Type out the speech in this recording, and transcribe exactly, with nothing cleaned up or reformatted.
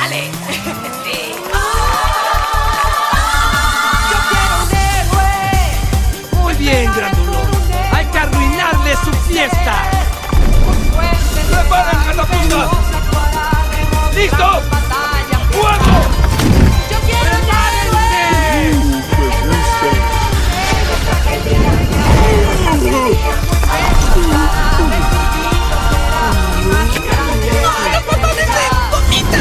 Dale. Sí. Yo quiero un héroe. Muy bien, grandulón. Hay que arruinarle su fiesta. Con suerte. ¡Preparen a la punta! ¡Listo!